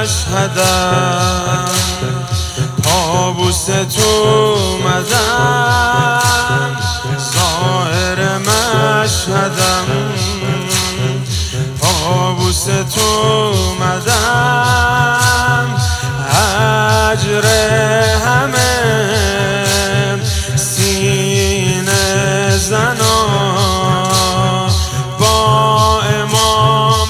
مشهدم پابوس تو اومدم ظاهر مشهدم پابوس تو اومدم اجر همه سینه زنا با امام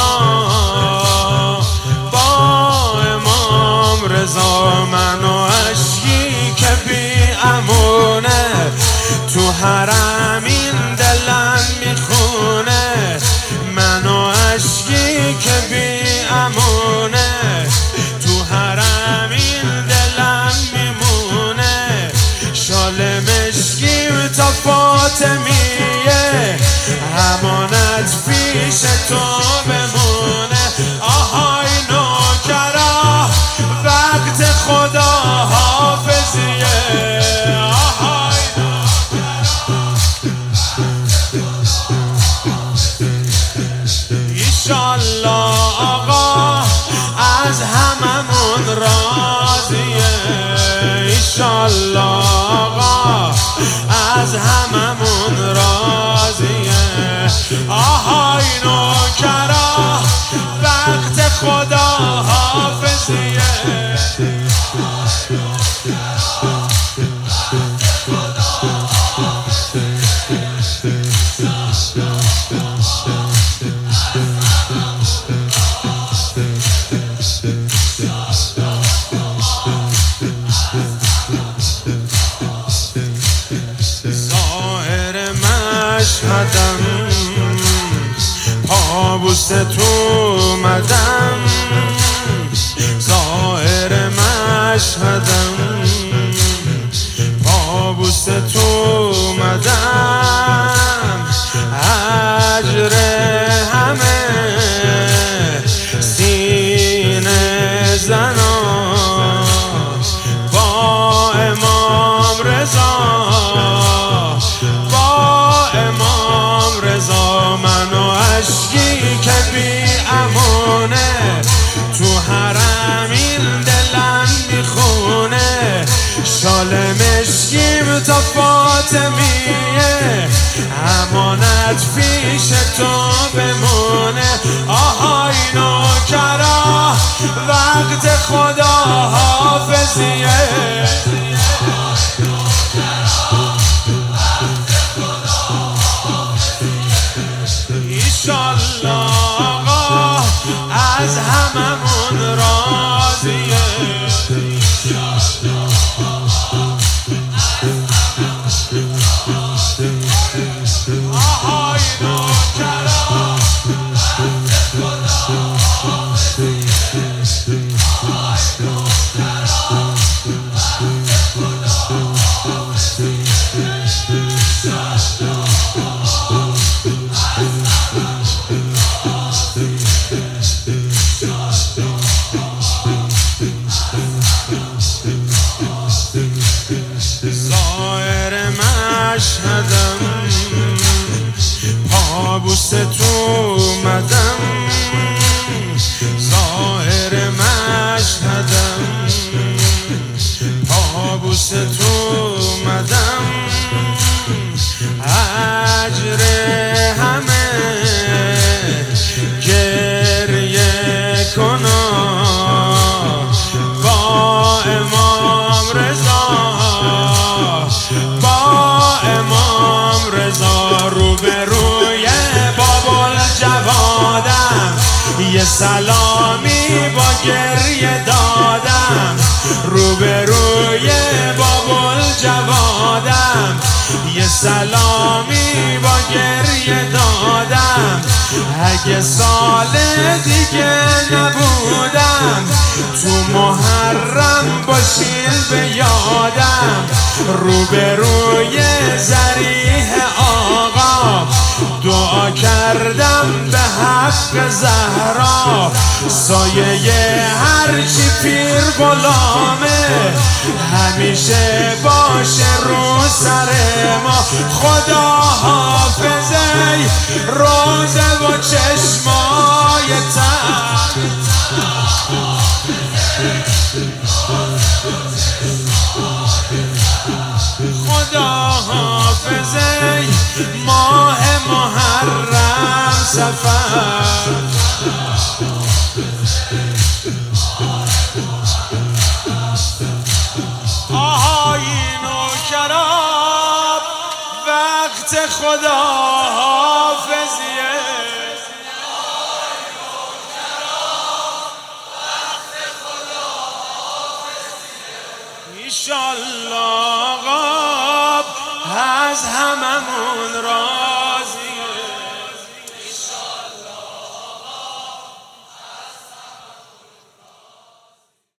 رضا من و عشقی که بی امونه تو حرم این دلم میخونه من و عشقی که بی امونه تو حرم این دلم میمونه شال مشکیم تا فاطمیه امانت پیش تو بمونه آهای نوکرا وقت خدا حافظیه آهای ایشالله آقا از هممون راضیه ایشالله آقا از هممون راضیه آهای نوکرا وقت خدا حافظیه ظاهر مشهدم پابوس تو اومدم ظاهر مشهدم پابوس تو اومدم اجر همه سینه زنا با امام رضا من و عشقی که بی امونه تو حرم این دلم میخونه شال مشکیم تا فاطمیه امانت پیش تو بمونه آهای نوکرا وقت خدا حافظیه ایشالله آقا از هممون راضیه آهای نوکرا ظاهر مشهدم پابوس تو اومدم ظاهر مشهدم پابوس تو اومدم اجر همه گریه کنا با امام رضا روبروی بابالجوادم یه سلامی با گریه دادم روبروی بابالجوادم یه سلامی با گریه دادم اگه سال دیگه نبودم تو محرم باشین به یادم روبروی ضریح آقا دعا کردم به حق زهرا سایه هرچی پیر غلامه همیشه باشه رو سر ما خدا حافظه روزه و چشمای تر وقت خدا حافظیه. ایشالله آقا از هممون را